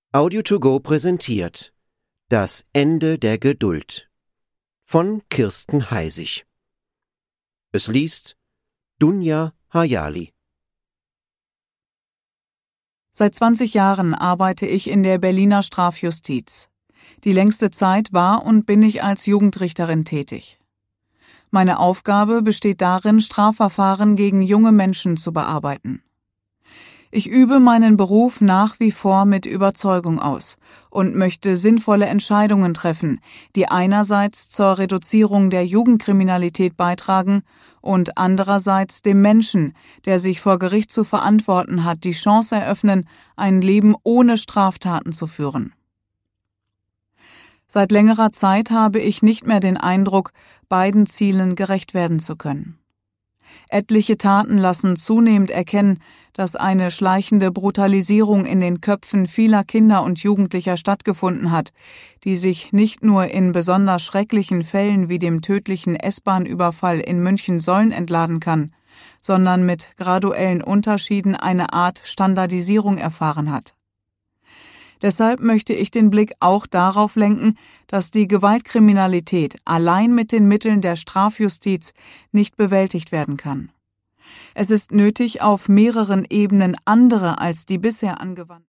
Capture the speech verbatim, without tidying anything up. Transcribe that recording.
Audio to go präsentiert Das Ende der Geduld von Kirsten Heisig. Es liest Dunja Hayali. Seit zwanzig Jahren arbeite ich in der Berliner Strafjustiz. Die längste Zeit war und bin ich als Jugendrichterin tätig. Meine Aufgabe besteht darin, Strafverfahren gegen junge Menschen zu bearbeiten. Ich übe meinen Beruf nach wie vor mit Überzeugung aus und möchte sinnvolle Entscheidungen treffen, die einerseits zur Reduzierung der Jugendkriminalität beitragen und andererseits dem Menschen, der sich vor Gericht zu verantworten hat, die Chance eröffnen, ein Leben ohne Straftaten zu führen. Seit längerer Zeit habe ich nicht mehr den Eindruck, beiden Zielen gerecht werden zu können. Etliche Taten lassen zunehmend erkennen, dass eine schleichende Brutalisierung in den Köpfen vieler Kinder und Jugendlicher stattgefunden hat, die sich nicht nur in besonders schrecklichen Fällen wie dem tödlichen S-Bahn-Überfall in München-Solln entladen kann, sondern mit graduellen Unterschieden eine Art Standardisierung erfahren hat. Deshalb möchte ich den Blick auch darauf lenken, dass die Gewaltkriminalität allein mit den Mitteln der Strafjustiz nicht bewältigt werden kann. Es ist nötig, auf mehreren Ebenen andere als die bisher angewandten